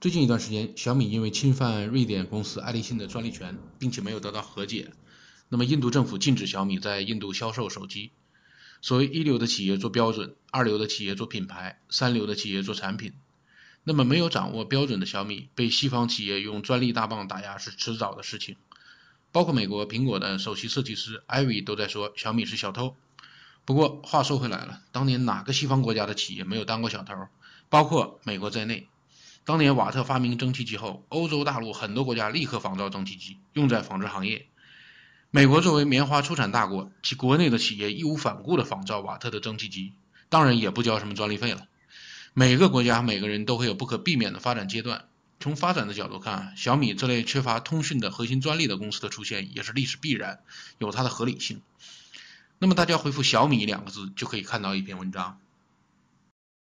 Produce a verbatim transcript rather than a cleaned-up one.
最近一段时间，小米因为侵犯瑞典公司爱立信的专利权，并且没有得到和解，那么印度政府禁止小米在印度销售手机。所谓一流的企业做标准，二流的企业做品牌，三流的企业做产品。那么没有掌握标准的小米被西方企业用专利大棒打压是迟早的事情。包括美国苹果的首席设计师艾维都在说小米是小偷。不过话说回来了，当年哪个西方国家的企业没有当过小偷？包括美国在内。当年瓦特发明蒸汽机后，欧洲大陆很多国家立刻仿造蒸汽机，用在纺织行业。美国作为棉花出产大国，其国内的企业义无反顾地仿造瓦特的蒸汽机，当然也不交什么专利费了。每个国家每个人都会有不可避免的发展阶段，从发展的角度看，小米这类缺乏通讯的核心专利的公司的出现也是历史必然，有它的合理性。那么大家回复小米两个字就可以看到一篇文章。